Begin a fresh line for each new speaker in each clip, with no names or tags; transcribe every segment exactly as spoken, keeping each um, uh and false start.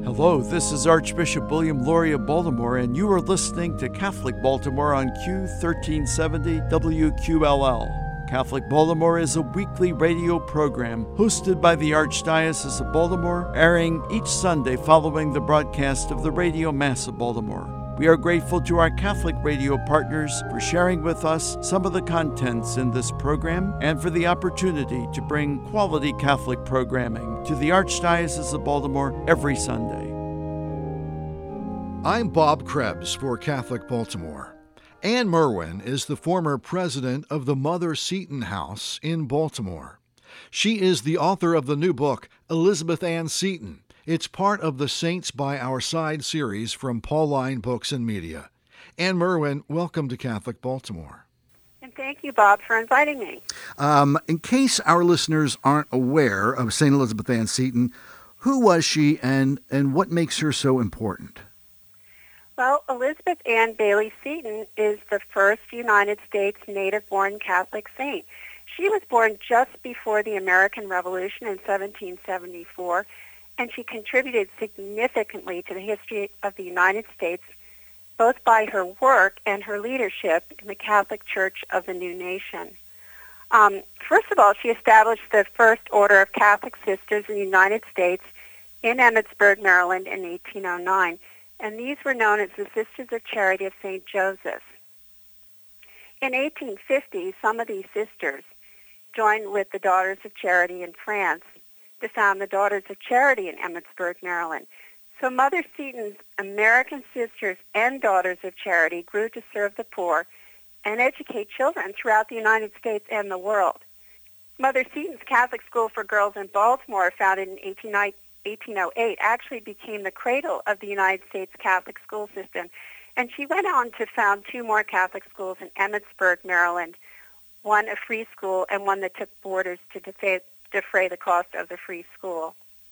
Hello, this is Archbishop William Lori of Baltimore, and you are listening to Catholic Baltimore on Q thirteen seventy W Q L L. Catholic Baltimore is a weekly radio program hosted by the Archdiocese of Baltimore, airing each Sunday following the broadcast of the Radio Mass of Baltimore. We are grateful to our Catholic radio partners for sharing with us some of the contents in this program and for the opportunity to bring quality Catholic programming to the Archdiocese of Baltimore every Sunday.
I'm Bob Krebs for Catholic Baltimore. Anne Merwin is the former president of the Mother Seton House in Baltimore. She is the author of the new book, Elizabeth Ann Seton. It's part of the Saints by Our Side series from Pauline Books and Media. Anne Merwin, welcome to Catholic Baltimore.
And thank you, Bob, for inviting me.
Um, in case our listeners aren't aware of Saint Elizabeth Ann Seton, who was she and, and what makes her so important?
Well, Elizabeth Ann Bailey Seton is the first United States native-born Catholic saint. She was born just before the American Revolution in seventeen seventy-four, and she contributed significantly to the history of the United States, both by her work and her leadership in the Catholic Church of the new nation. Um, first of all, she established the first order of Catholic sisters in the United States in Emmitsburg, Maryland in eighteen oh nine, and these were known as the Sisters of Charity of Saint Joseph. In eighteen fifty, some of these sisters joined with the Daughters of Charity in France to found the Daughters of Charity in Emmitsburg, Maryland. So Mother Seton's American Sisters and Daughters of Charity grew to serve the poor and educate children throughout the United States and the world. Mother Seton's Catholic School for Girls in Baltimore, founded in eighteen oh eight, actually became the cradle of the United States Catholic school system. And she went on to found two more Catholic schools in Emmitsburg, Maryland, one a free school and one that took boarders to defray defray the cost of the free school.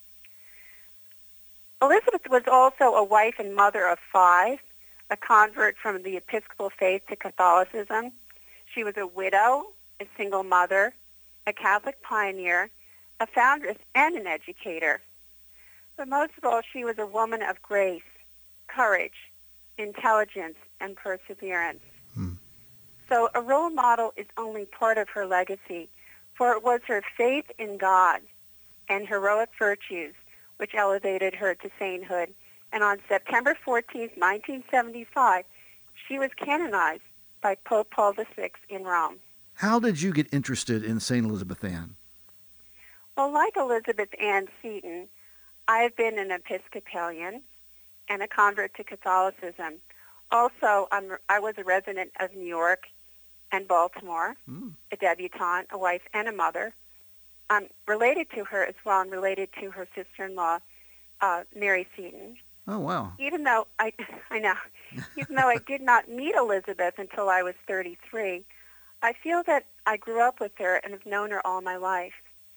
Elizabeth was also a wife and mother of five, a convert from the Episcopal faith to Catholicism. She was a widow, a single mother, a Catholic pioneer, a foundress, and an educator. But most of all, she was a woman of grace, courage, intelligence, and perseverance. Hmm. So a role model is only part of her legacy, for it was her faith in God and heroic virtues which elevated her to sainthood. And on September fourteenth, nineteen seventy-five, she was canonized by Pope Paul the Sixth in Rome.
How did you get interested in Saint Elizabeth Ann?
Well, like Elizabeth Ann Seton, I have been an Episcopalian and a convert to Catholicism. Also, I'm, I was a resident of New York and Baltimore, mm. a debutante, a wife, and a mother. I'm related to her as well. I'm related to her sister-in-law, uh, Mary Seton.
Oh, wow.
Even though I, I know, even though I did not meet Elizabeth until I was thirty-three, I feel that I grew up with her and have known her all my life.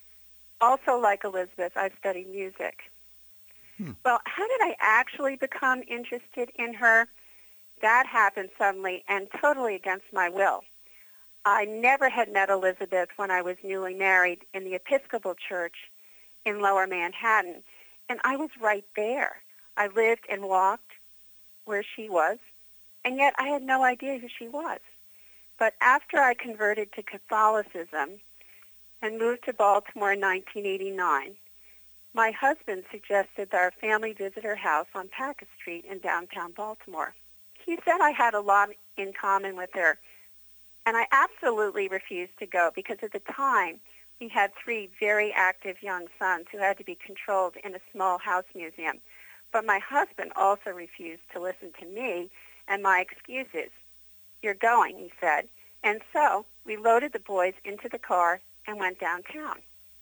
Also, like Elizabeth, I've studied music. Hmm. Well, how did I actually become interested in her? That happened suddenly and totally against my will. I never had met Elizabeth when I was newly married in the Episcopal Church in Lower Manhattan, and I was right there. I lived and walked where she was, and yet I had no idea who she was. But after I converted to Catholicism and moved to Baltimore in nineteen eighty-nine, my husband suggested that our family visit her house on Packard Street in downtown Baltimore. He said I had a lot in common with her, and I absolutely refused to go because at the time we had three very active young sons who had to be controlled in a small house museum. But my husband also refused to listen to me and my excuses. You're going, he said. And so we loaded the boys into the car and went downtown.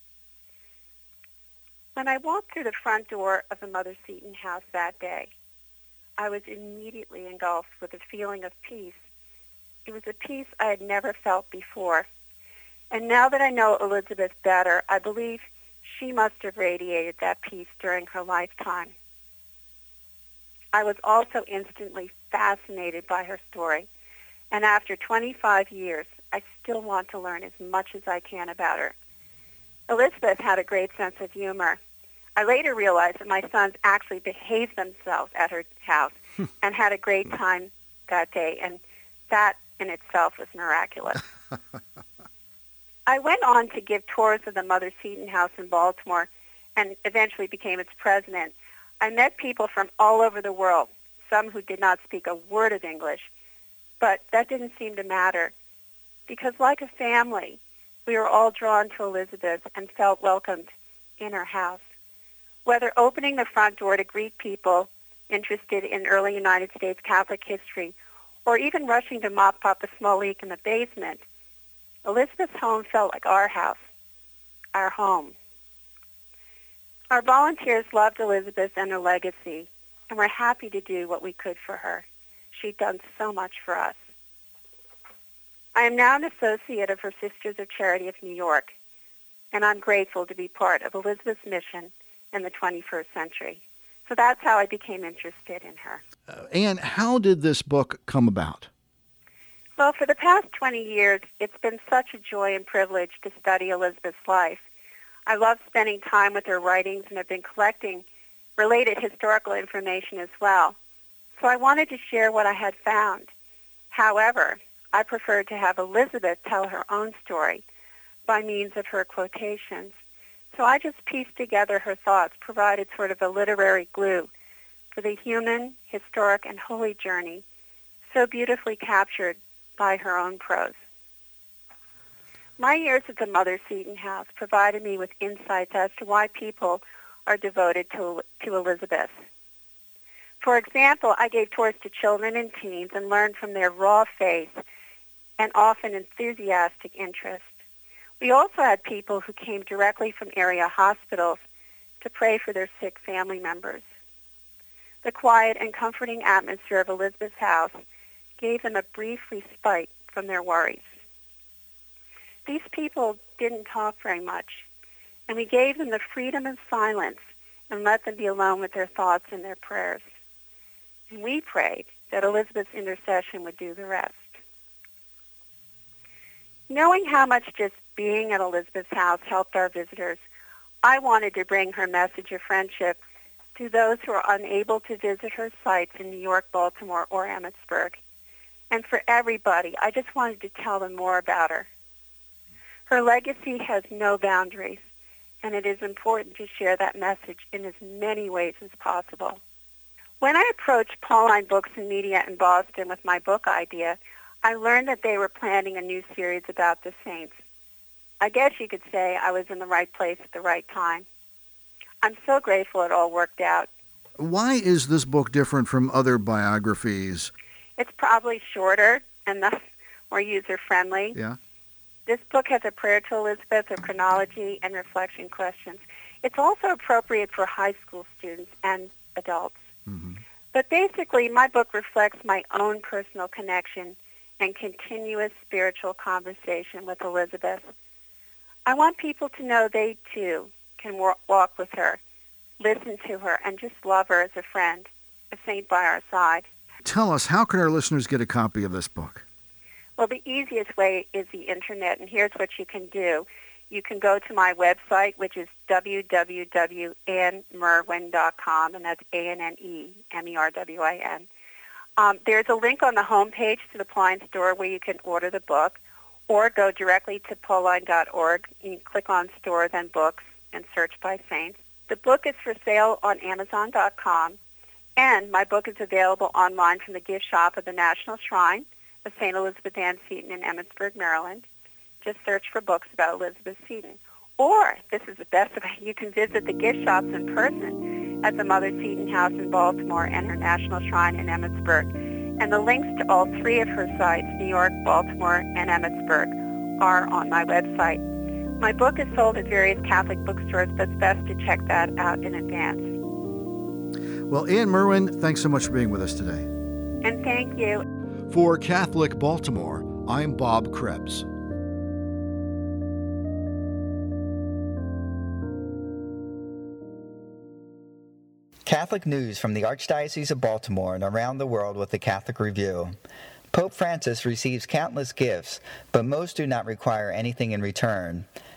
When I walked through the front door of the Mother Seton house that day, I was immediately engulfed with a feeling of peace. It was a peace I had never felt before. And now that I know Elizabeth better, I believe she must have radiated that peace during her lifetime. I was also instantly fascinated by her story. And after twenty-five years, I still want to learn as much as I can about her. Elizabeth had a great sense of humor. I later realized that my sons actually behaved themselves at her house and had a great time that day, and that in itself was miraculous. I went on to give tours of the Mother Seton House in Baltimore and eventually became its president. I met people from all over the world, some who did not speak a word of English, but that didn't seem to matter because like a family, we were all drawn to Elizabeth and felt welcomed in her house. Whether opening the front door to greet people interested in early United States Catholic history or even rushing to mop up a small leak in the basement, Elizabeth's home felt like our house, our home. Our volunteers loved Elizabeth and her legacy, and were happy to do what we could for her. She'd done so much for us. I am now an associate of her Sisters of Charity of New York, and I'm grateful to be part of Elizabeth's mission in the twenty-first century. So that's how I became interested in her.
Uh, Anne, how did this book come about?
Well, for the past twenty years, it's been such a joy and privilege to study Elizabeth's life. I love spending time with her writings and have been collecting related historical information as well. So I wanted to share what I had found. However, I preferred to have Elizabeth tell her own story by means of her quotations. So I just pieced together her thoughts, provided sort of a literary glue for the human, historic, and holy journey so beautifully captured by her own prose. My years at the Mother Seton House provided me with insights as to why people are devoted to, to Elizabeth. For example, I gave tours to children and teens and learned from their raw faith and often enthusiastic interest. We also had people who came directly from area hospitals to pray for their sick family members. The quiet and comforting atmosphere of Elizabeth's house gave them a brief respite from their worries. These people didn't talk very much, and we gave them the freedom of silence and let them be alone with their thoughts and their prayers. And we prayed that Elizabeth's intercession would do the rest. Knowing how much just being at Elizabeth's house helped our visitors, I wanted to bring her message of friendship to those who are unable to visit her sites in New York, Baltimore, or Emmitsburg. And for everybody, I just wanted to tell them more about her. Her legacy has no boundaries, and it is important to share that message in as many ways as possible. When I approached Pauline Books and Media in Boston with my book idea, I learned that they were planning a new series about the saints. I guess you could say I was in the right place at the right time. I'm so grateful it all worked out.
Why is this book different from other biographies?
It's probably shorter and thus more user-friendly.
Yeah.
This book has a prayer to Elizabeth, a chronology, and reflection questions. It's also appropriate for high school students and adults.
Mm-hmm.
But basically, my book reflects my own personal connection and continuous spiritual conversation with Elizabeth. I want people to know they, too, can walk with her, listen to her, and just love her as a friend, a saint by our side.
Tell us, how can our listeners get a copy of this book?
Well, the easiest way is the Internet, and here's what you can do. You can go to my website, which is w w w dot anne merwin dot com, and that's A N N E M E R W I N. Um, there's a link on the homepage to the Pauline store where you can order the book, or go directly to pauline dot org. You can click on Store, then Books, and search by Saints. The book is for sale on amazon dot com, and my book is available online from the gift shop of the National Shrine of Saint Elizabeth Ann Seton in Emmitsburg, Maryland. Just search for books about Elizabeth Seton. Or, this is the best way, you can visit the gift shops in person at the Mother Seton House in Baltimore and her National Shrine in Emmitsburg. And the links to all three of her sites, New York, Baltimore, and Emmitsburg, are on my website. My book is sold at various Catholic bookstores, but it's best to check that out in advance.
Well, Anne Merwin, thanks so much for being with us today.
And thank you.
For Catholic Baltimore, I'm Bob Krebs.
Catholic news from the Archdiocese of Baltimore and around the world with the Catholic Review. Pope Francis receives countless gifts, but most do not require anything in return.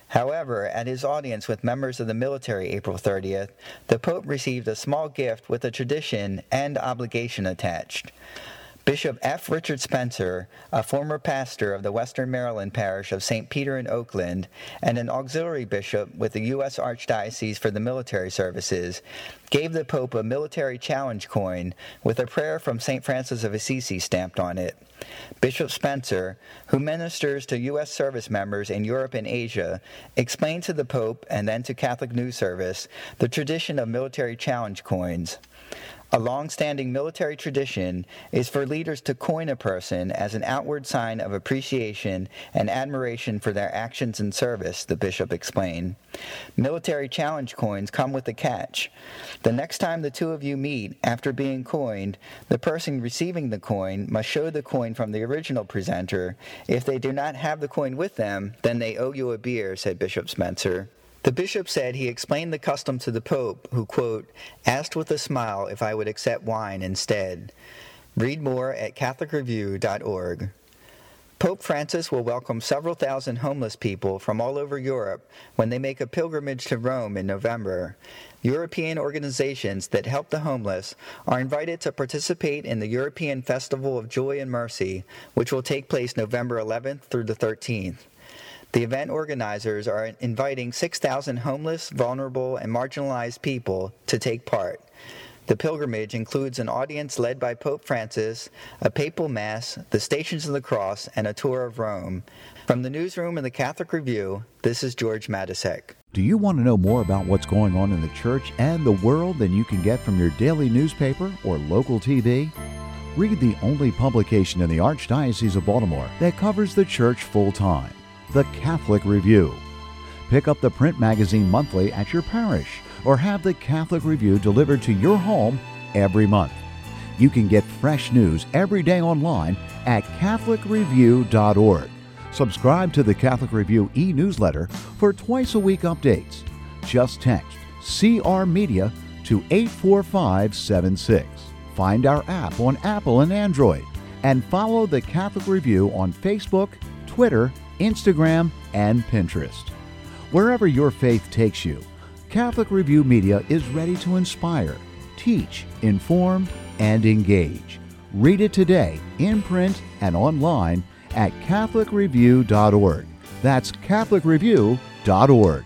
However, at his audience with members of the military April thirtieth, the Pope received a small gift with a tradition and obligation attached. Bishop F. Richard Spencer, a former pastor of the Western Maryland parish of Saint Peter in Oakland and an auxiliary bishop with the U S Archdiocese for the Military Services, gave the Pope a military challenge coin with a prayer from Saint Francis of Assisi stamped on it. Bishop Spencer, who ministers to U S service members in Europe and Asia, explained to the Pope and then to Catholic News Service the tradition of military challenge coins. A long-standing military tradition is for leaders to coin a person as an outward sign of appreciation and admiration for their actions in service, the bishop explained. Military challenge coins come with a catch. The next time the two of you meet after being coined, the person receiving the coin must show the coin from the original presenter. If they do not have the coin with them, then they owe you a beer, said Bishop Spencer. The bishop said he explained the custom to the Pope, who, quote, asked with a smile if I would accept wine instead. Read more at Catholic Review dot org. Pope Francis will welcome several thousand homeless people from all over Europe when they make a pilgrimage to Rome in November. European organizations that help the homeless are invited to participate in the European Festival of Joy and Mercy, which will take place November eleventh through the thirteenth. The event organizers are inviting six thousand homeless, vulnerable, and marginalized people to take part. The pilgrimage includes an audience led by Pope Francis, a papal mass, the Stations of the Cross, and a tour of Rome. From the newsroom and the Catholic Review, this is George Matisek.
Do you want to know more about what's going on in the church and the world than you can get from your daily newspaper or local T V? Read the only publication in the Archdiocese of Baltimore that covers the church full-time. The Catholic Review. Pick up the print magazine monthly at your parish or have the Catholic Review delivered to your home every month. You can get fresh news every day online at Catholic Review dot org. Subscribe to the Catholic Review e-newsletter for twice-a-week updates. Just text C R Media to eight four five seven six. Find our app on Apple and Android and follow the Catholic Review on Facebook, Twitter, Instagram, and Pinterest. Wherever your faith takes you, Catholic Review Media is ready to inspire, teach, inform, and engage. Read it today in print and online at Catholic Review dot org. That's Catholic Review dot org.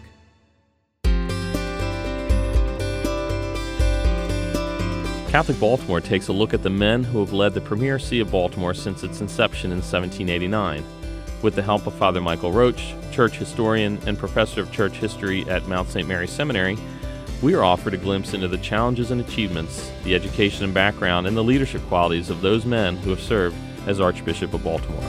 Catholic Baltimore takes a look at the men who have led the Premier See of Baltimore since its inception in seventeen eighty-nine. With the help of Father Michael Roach, church historian and professor of church history at Mount Saint Mary Seminary, we are offered a glimpse into the challenges and achievements, the education and background, and the leadership qualities of those men who have served as Archbishop of Baltimore.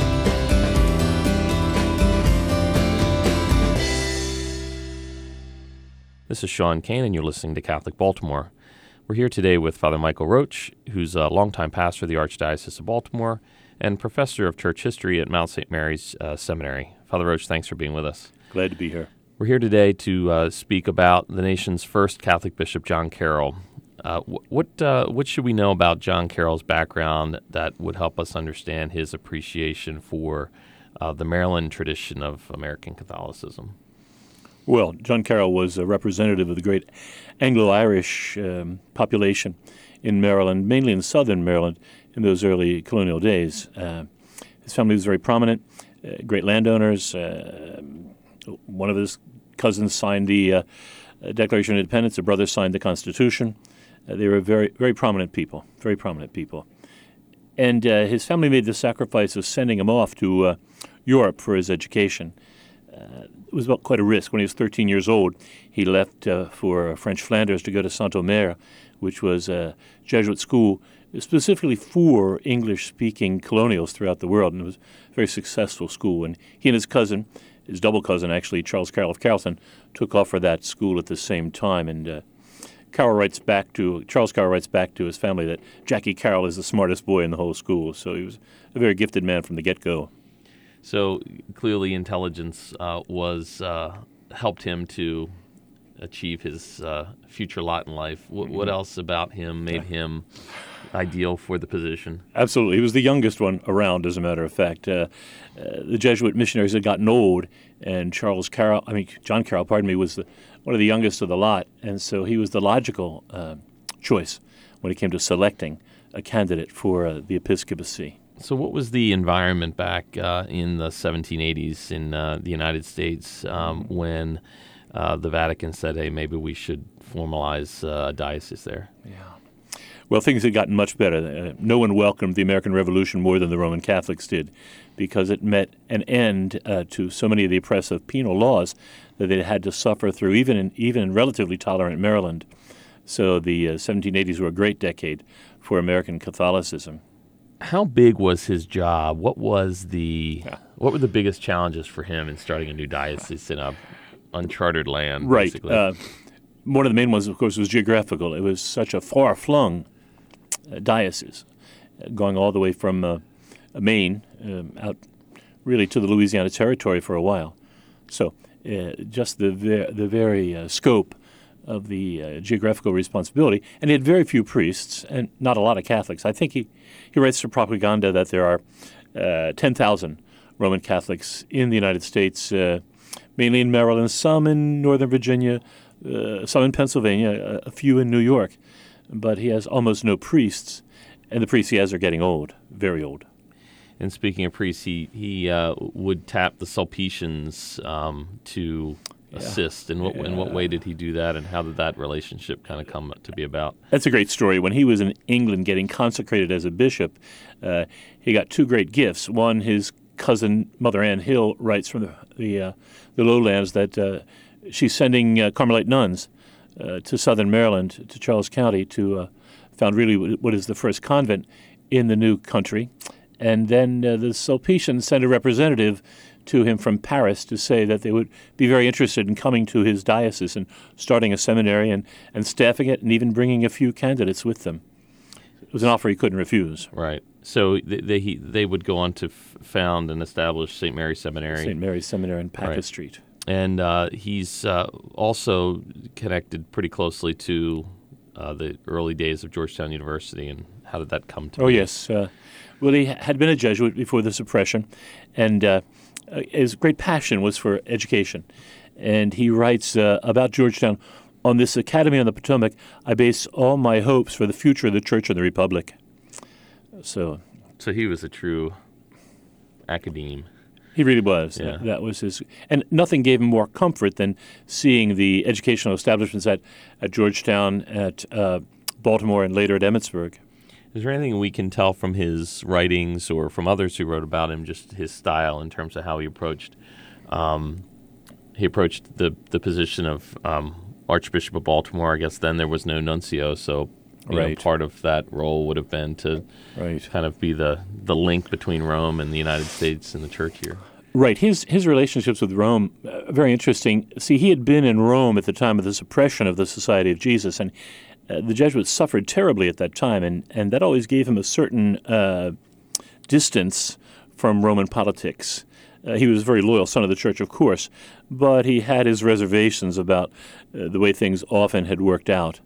This is Sean Kane, and you're listening to Catholic Baltimore. We're here today with Father Michael Roach, who's a longtime pastor of the Archdiocese of Baltimore and professor of church history at Mount Saint Mary's uh, Seminary. Father Roach, thanks for being with us.
Glad to be here.
We're here today to uh, speak about the nation's first Catholic bishop, John Carroll. Uh, what uh, what should we know about John Carroll's background that would help us understand his appreciation for uh, the Maryland tradition of American Catholicism?
Well, John Carroll was a representative of the great Anglo-Irish um, population in Maryland, mainly in southern Maryland, in those early colonial days. Uh, his family was very prominent, uh, great landowners. Uh, one of his cousins signed the uh, Declaration of Independence. A brother signed the Constitution. Uh, they were very, very prominent people, very prominent people. And uh, his family made the sacrifice of sending him off to uh, Europe for his education. Uh, it was about quite a risk. When he was thirteen years old, he left uh, for French Flanders to go to Saint-Omer, which was a Jesuit school specifically for English-speaking colonials throughout the world, and it was a very successful school. And he and his cousin, his double cousin actually, Charles Carroll of Carrollton, took off for that school at the same time. And uh, Carroll writes back to Charles Carroll writes back to his family that Jackie Carroll is the smartest boy in the whole school. So he was a very gifted man from the get-go.
So clearly, intelligence uh, was uh, helped him to achieve his uh, future lot in life. What, what else about him made him ideal for the position.
Absolutely. He was the youngest one around, as a matter of fact. Uh, uh, the Jesuit missionaries had gotten old, and Charles Carroll, I mean, John Carroll, pardon me, was the, one of the youngest of the lot, and so he was the logical uh, choice when it came to selecting a candidate for uh, the episcopacy.
So what was the environment back uh, in the seventeen eighties in uh, the United States um, when uh, the Vatican said, hey, maybe we should formalize uh, a diocese there?
Yeah. Well, things had gotten much better. Uh, no one welcomed the American Revolution more than the Roman Catholics did, because it met an end uh, to so many of the oppressive penal laws that they had to suffer through, even in, even in relatively tolerant Maryland. So the uh, seventeen eighties were a great decade for American Catholicism.
How big was his job? What was the yeah. what were the biggest challenges for him in starting a new diocese in a uncharted land?
Right.
Basically?
Uh, one of the main ones, of course, was geographical. It was such a far-flung uh, diocese, uh, going all the way from uh, Maine um, out really to the Louisiana Territory for a while. So uh, just the ver- the very uh, scope of the uh, geographical responsibility, and he had very few priests and not a lot of Catholics. I think he, he writes to Propaganda that there are uh, ten thousand Roman Catholics in the United States, uh, mainly in Maryland, some in Northern Virginia, uh, some in Pennsylvania, a, a few in New York, but he has almost no priests, and the priests he has are getting old, very old.
And speaking of priests, he, he uh, would tap the Sulpicians um, to assist. In what yeah. in what way did he do that, and how did that relationship kind of come to be about?
That's a great story. When he was in England getting consecrated as a bishop, uh, he got two great gifts. One, his cousin, Mother Ann Hill, writes from the the, uh, the lowlands that uh, she's sending uh, Carmelite nuns uh, to southern Maryland, to Charles County, to uh, found really what is the first convent in the new country. And then uh, the Sulpicians sent a representative to him from Paris to say that they would be very interested in coming to his diocese and starting a seminary and, and staffing it and even bringing a few candidates with them. It was an offer he couldn't refuse.
Right. So they they, he, they would go on to f- found and establish Saint Mary's Seminary.
Saint Mary's Seminary in Packet
right.
Street.
And uh, he's uh, also connected pretty closely to uh, the early days of Georgetown University. And how did that come to
Oh,
be?
yes. Uh, well, he had been a Jesuit before the suppression, and uh, his great passion was for education. And he writes uh, about Georgetown, on this academy on the Potomac, I base all my hopes for the future of the Church and the Republic. So
so he was a true academe.
He really was.
Yeah.
That, that was his. And nothing gave him more comfort than seeing the educational establishments at, at Georgetown, at uh, Baltimore, and later at Emmitsburg.
Is there anything we can tell from his writings or from others who wrote about him, just his style in terms of how he approached um, he approached the, the position of um, Archbishop of Baltimore? I guess then there was no nuncio, so you
right.
know, part of that role would have been to
right.
kind of be the, the link between Rome and the United States and the Church here.
Right. His his relationships with Rome, uh, very interesting. See, he had been in Rome at the time of the suppression of the Society of Jesus, and Uh, the Jesuits suffered terribly at that time, and, and that always gave him a certain uh, distance from Roman politics. Uh, he was a very loyal son of the Church, of course, but he had his reservations about uh, the way things often had worked out.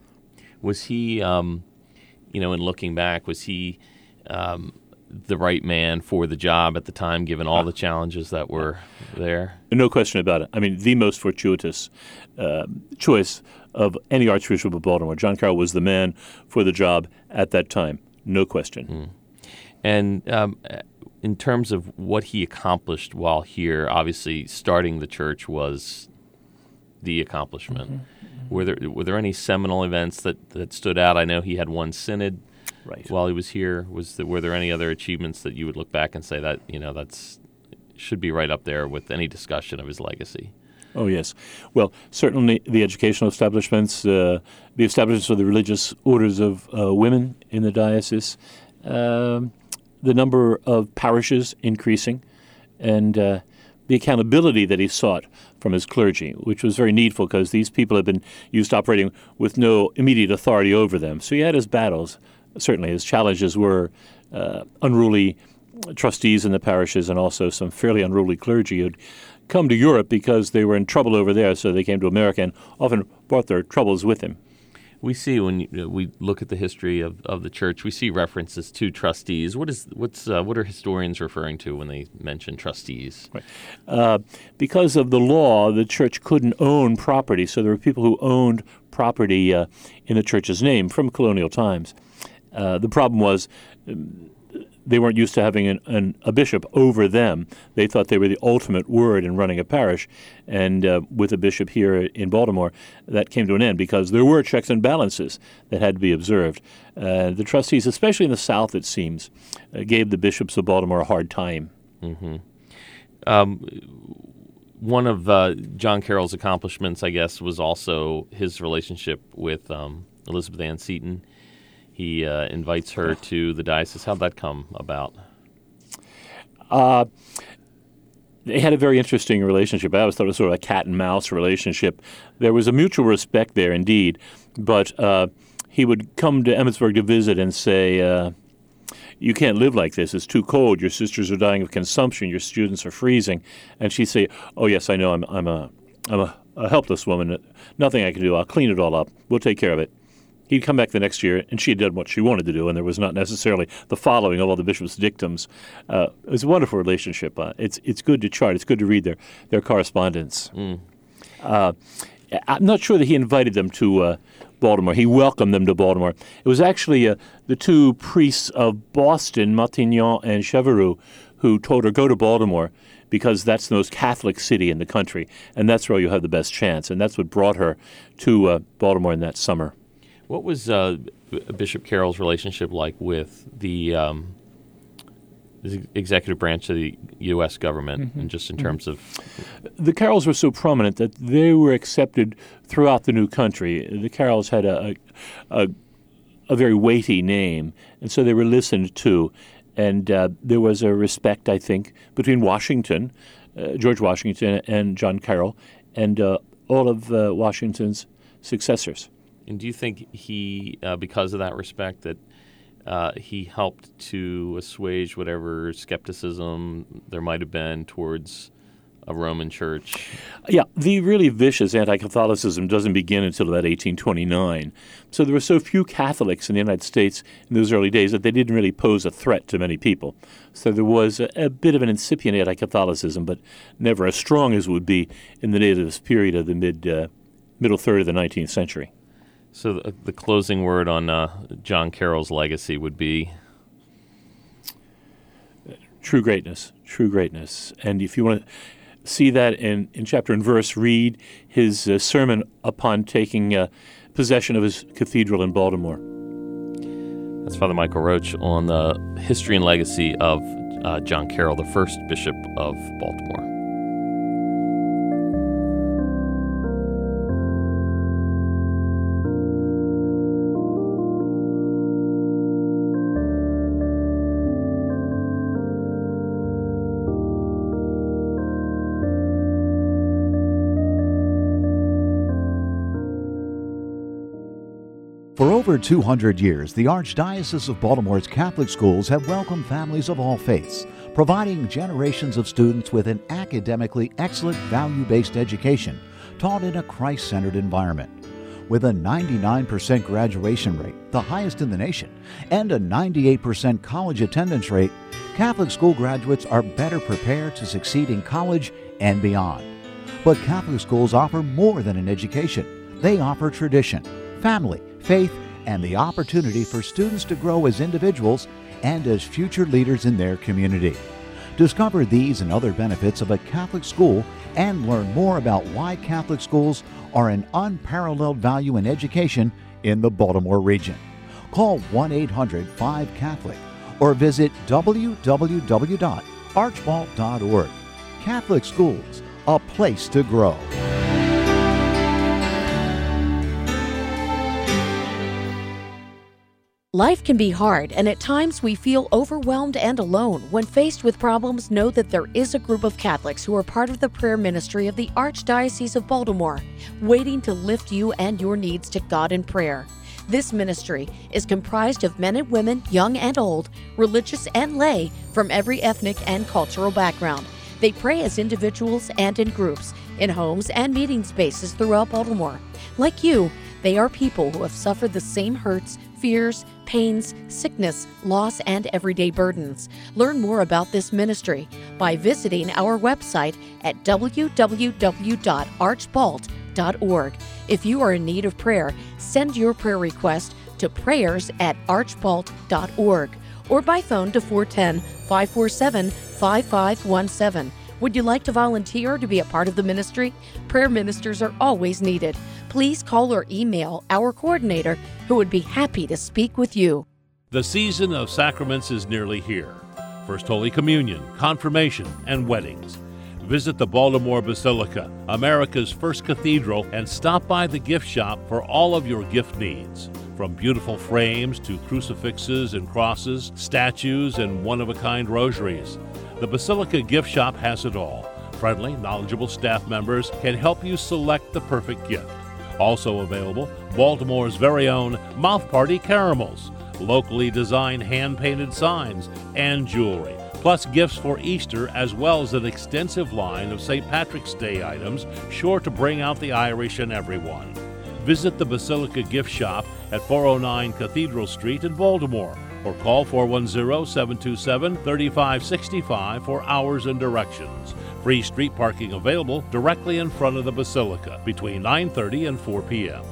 Was he, um, you know, in looking back, was he um, the right man for the job at the time, given all the challenges that were there?
No question about it. I mean, the most fortuitous uh, choice of any Archbishop of Baltimore. John Carroll was the man for the job at that time, no question.
Mm. And um, in terms of what he accomplished while here, obviously starting the church was the accomplishment. Mm-hmm. Were there were there any seminal events that, that stood out? I know he had one synod
right.
while he was here. Was there, were there any other achievements that you would look back and say that, you know, that's should be right up there with any discussion of his legacy?
Oh, yes. Well, certainly the educational establishments, uh, the establishments of the religious orders of uh, women in the diocese, um, the number of parishes increasing, and uh, the accountability that he sought from his clergy, which was very needful because these people had been used to operating with no immediate authority over them. So he had his battles. Certainly his challenges were uh, unruly trustees in the parishes and also some fairly unruly clergy who'd come to Europe because they were in trouble over there, so they came to America and often brought their troubles with them.
We see when you, we look at the history of, of the church, we see references to trustees. What is what's uh, what are historians referring to when they mention trustees?
Right. Uh, because of the law, the church couldn't own property, so there were people who owned property uh, in the church's name from colonial times. Uh, the problem was um, they weren't used to having an, an, a bishop over them. They thought they were the ultimate word in running a parish. And uh, with a bishop here in Baltimore, that came to an end because there were checks and balances that had to be observed. Uh, the trustees, especially in the South, it seems, uh, gave the bishops of Baltimore a hard time.
Mm-hmm. Um, one of uh, John Carroll's accomplishments, I guess, was also his relationship with um, Elizabeth Ann Seton. He uh, invites her to the diocese. How'd that come about?
Uh, they had a very interesting relationship. I always thought it was sort of a cat and mouse relationship. There was a mutual respect there, indeed, but uh, he would come to Emmitsburg to visit and say, uh, you can't live like this. It's too cold. Your sisters are dying of consumption. Your students are freezing. And she'd say, oh, yes, I know. I'm, I'm, a, I'm a, a helpless woman. Nothing I can do. I'll clean it all up. We'll take care of it. He'd come back the next year, and she had done what she wanted to do, and there was not necessarily the following of all the bishop's dictums. Uh, it was a wonderful relationship. Uh, it's it's good to chart. It's good to read their, their correspondence. Mm. Uh, I'm not sure that he invited them to uh, Baltimore. He welcomed them to Baltimore. It was actually uh, the two priests of Boston, Matignon and Chevereux, who told her, go to Baltimore, because that's the most Catholic city in the country, and that's where you have the best chance. And that's what brought her to uh, Baltimore in that summer.
What was uh, Bishop Carroll's relationship like with the, um, the executive branch of the U S government, mm-hmm. and just in terms mm-hmm.
of... The Carrolls were so prominent that they were accepted throughout the new country. The Carrolls had a, a, a very weighty name, and so they were listened to. And uh, there was a respect, I think, between Washington, uh, George Washington, and John Carroll, and uh, all of uh, Washington's successors.
And do you think he, uh, because of that respect, that uh, he helped to assuage whatever skepticism there might have been towards a Roman church?
Yeah, the really vicious anti-Catholicism doesn't begin until about eighteen twenty-nine. So there were so few Catholics in the United States in those early days that they didn't really pose a threat to many people. So there was a, a bit of an incipient anti-Catholicism, but never as strong as would be in the nativist period of the mid uh, middle third of the nineteenth century.
So the, the closing word on uh, John Carroll's legacy would be?
True greatness, true greatness. And if you want to see that in, in chapter and verse, read his uh, sermon upon taking uh, possession of his cathedral in Baltimore.
That's Father Michael Roach on the history and legacy of uh, John Carroll, the first Bishop of Baltimore.
For over two hundred years, the Archdiocese of Baltimore's Catholic schools have welcomed families of all faiths, providing generations of students with an academically excellent value-based education taught in a Christ-centered environment. With a ninety-nine percent graduation rate, the highest in the nation, and a ninety-eight percent college attendance rate, Catholic school graduates are better prepared to succeed in college and beyond. But Catholic schools offer more than an education. They offer tradition, family, faith, and the opportunity for students to grow as individuals and as future leaders in their community. Discover these and other benefits of a Catholic school and learn more about why Catholic schools are an unparalleled value in education in the Baltimore region. Call one eight hundred five Catholic or visit w w w dot archbalt dot org. Catholic schools, a place to grow.
Life can be hard, and at times we feel overwhelmed and alone. When faced with problems, know that there is a group of Catholics who are part of the prayer ministry of the Archdiocese of Baltimore, waiting to lift you and your needs to God in prayer. This ministry is comprised of men and women, young and old, religious and lay, from every ethnic and cultural background. They pray as individuals and in groups, in homes and meeting spaces throughout Baltimore. Like you, They are people who have suffered the same hurts, fears, pains, sickness, loss, and everyday burdens. Learn more about this ministry by visiting our website at w w w dot archbalt dot org. If you are in need of prayer, send your prayer request to prayers at archbalt dot org or by phone to four one zero, five four seven, five five one seven. Would you like to volunteer to be a part of the ministry? Prayer ministers are always needed. Please call or email our coordinator, who would be happy to speak with you.
The season of sacraments is nearly here. First Holy Communion, Confirmation, and weddings. Visit the Baltimore Basilica, America's first cathedral, and stop by the gift shop for all of your gift needs. From beautiful frames to crucifixes and crosses, statues, and one-of-a-kind rosaries, the Basilica gift shop has it all. Friendly, knowledgeable staff members can help you select the perfect gift. Also available, Baltimore's very own Mouth Party caramels, locally designed hand-painted signs, and jewelry, plus gifts for Easter, as well as an extensive line of Saint Patrick's Day items sure to bring out the Irish in everyone. Visit the Basilica gift shop at four oh nine Cathedral Street in Baltimore, or call four one zero, seven two seven, three five six five for hours and directions. Free street parking available directly in front of the Basilica between nine thirty and four p.m.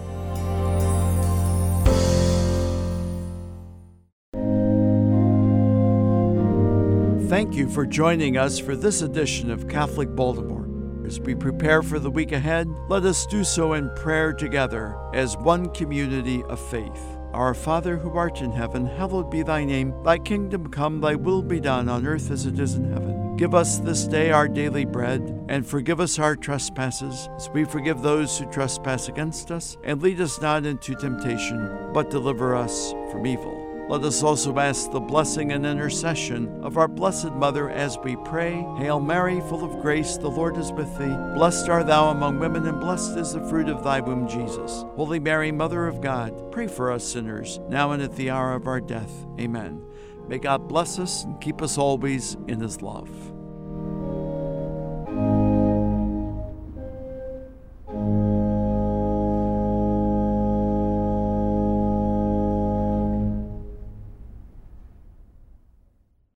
Thank you for joining us for this edition of Catholic Baltimore. As we prepare for the week ahead, let us do so in prayer together as one community of faith. Our Father who art in heaven, hallowed be thy name. Thy kingdom come, thy will be done on earth as it is in heaven. Give us this day our daily bread, and forgive us our trespasses, as we forgive those who trespass against us. And lead us not into temptation, but deliver us from evil. Let us also ask the blessing and intercession of our Blessed Mother as we pray. Hail Mary, full of grace, the Lord is with thee. Blessed art thou among women, and blessed is the fruit of thy womb, Jesus. Holy Mary, Mother of God, pray for us sinners, now and at the hour of our death. Amen. May God bless us and keep us always in his love.